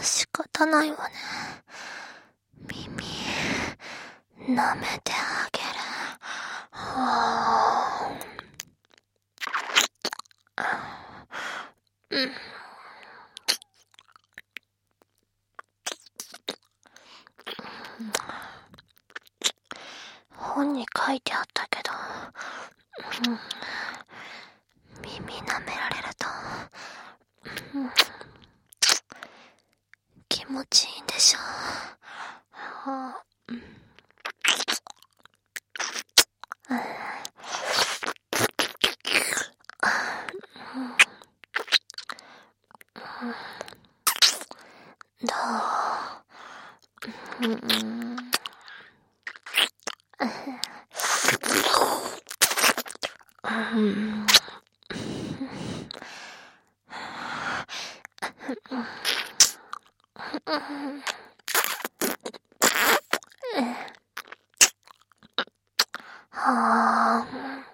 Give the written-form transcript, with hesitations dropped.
仕方ないわね。耳、舐めてあげる。本に書いてあったけど、耳舐められると、気持ちいいんでしょ。どう？